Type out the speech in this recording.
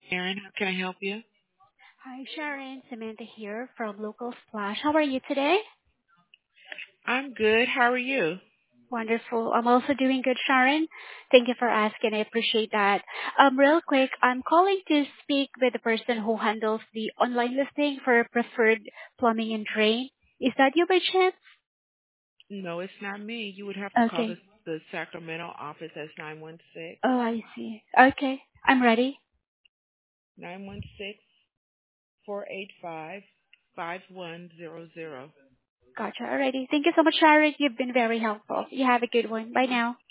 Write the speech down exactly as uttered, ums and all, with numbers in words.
Aaron, how can I help you? Hi, Sharon. Samantha here from Local Splash. How are you today? I'm good. How are you? Wonderful. I'm also doing good, Sharon. Thank you for asking. I appreciate that. Um, real quick, I'm calling to speak with the person who handles the online listing for preferred plumbing and drain. Is that you by chance? No, it's not me. You would have to call the Okay. the Sacramento office. That's nine one six Oh, I see. Okay. I'm ready. nine one six four eight five five one zero zero. Gotcha. Alrighty. Thank you so much, Sharon. You've been very helpful. You have a good one. Bye now.